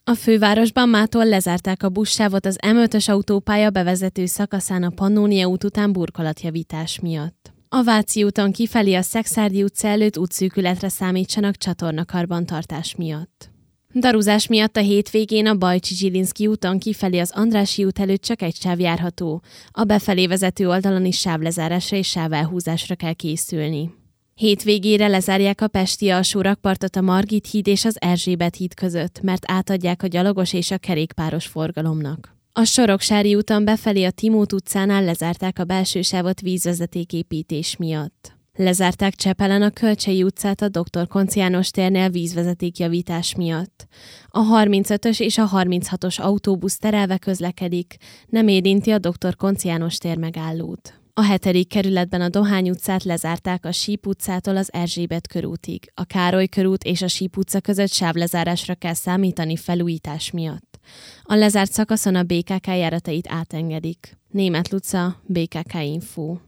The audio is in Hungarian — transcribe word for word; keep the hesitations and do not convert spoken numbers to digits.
A fővárosban mától lezárták a buszsávot az em ötös autópálya bevezető szakaszán a Pannónia út után burkolatjavítás miatt. A Váci úton kifelé a Szekszárdi utca előtt útszűkületre számítsanak csatornakarbantartás miatt. Daruzás miatt a hétvégén a Bajcsi-Zsilinszky úton kifelé az Andrássy út előtt csak egy sáv járható. A befelé vezető oldalon is sávlezárásra és sávelhúzásra kell készülni. Hétvégére lezárják a pesti alsó rakpartot a Margit híd és az Erzsébet híd között, mert átadják a gyalogos és a kerékpáros forgalomnak. A Soroksári úton befelé a Timót utcánál lezárták a belső sávot vízvezetéképítés miatt. Lezárták Csepelen a Kölcsei utcát a doktor Koncz János térnél vízvezetékjavítás miatt. A harmincötös és a harminchatos autóbusz terelve közlekedik, nem érinti a doktor Koncz János tér megállót. A hetedik kerületben a Dohány utcát lezárták a Síp utcától az Erzsébet körútig. A Károly körút és a Síp utca között sávlezárásra kell számítani felújítás miatt. A lezárt szakaszon a bé ká ká járatait átengedik. Németh Luca, bé ká ká Info.